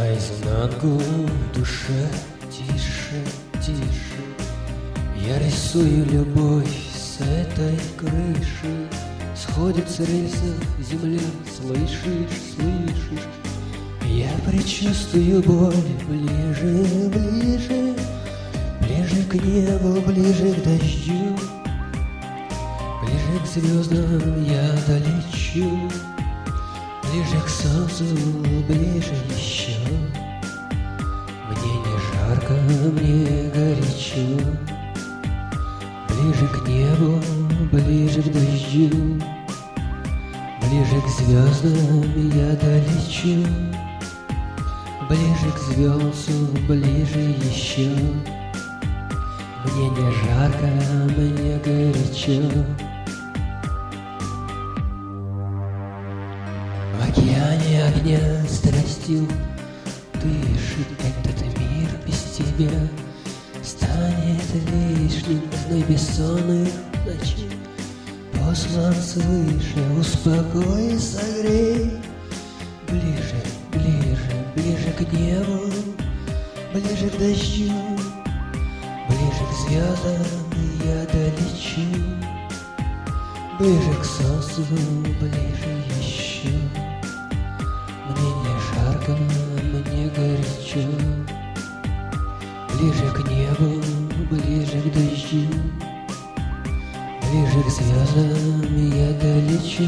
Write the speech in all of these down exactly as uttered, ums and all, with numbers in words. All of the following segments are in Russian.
Наизнанку в душе тише, тише. Я рисую любовь с этой крыши. Сходит с рельсов земля, слышишь, слышишь. Я предчувствую боль ближе, ближе. Ближе к небу, ближе к дождю. Ближе к звездам я долечу. Ближе к солнцу, ближе еще. Мне не жарко, мне горячо. Ближе к небу, ближе к дождю. Ближе к звездам я долечу. Ближе к звездам, ближе еще. Мне не жарко, мне горячо. В океане огня страстью дышит этот мир без тебя. Станет лишним одной бессонных ночи. Послан свыше, успокой и согрей. Ближе, ближе, ближе к небу, ближе к дождю. Ближе к звездам я долечу. Ближе к солнцу, ближе еще. Мне не жарко, мне горячо. Ближе к небу, ближе к дождю. Ближе к звездам я долечу.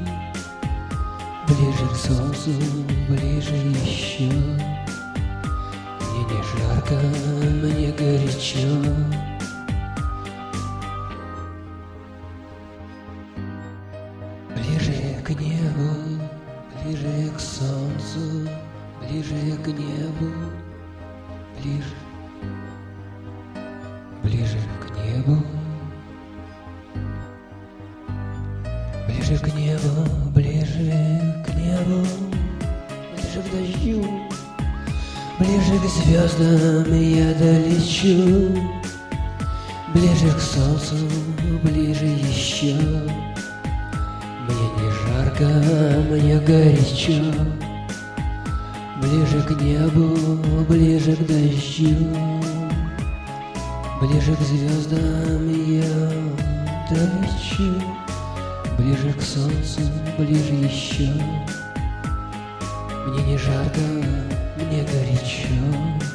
Ближе к солнцу, ближе еще. Мне не жарко, мне горячо. Ближе к небу, ближе к солнцу, ближе к небу, ближе, ближе к небу, ближе к небу, ближе к небу, ближе к дождю, ближе к звездам я долечу, ближе к солнцу, ближе еще. Мне не жарко, мне горячо. Ближе к небу, ближе к дождю. Ближе к звездам я долечу. Ближе к солнцу, ближе еще. Мне не жарко, мне горячо.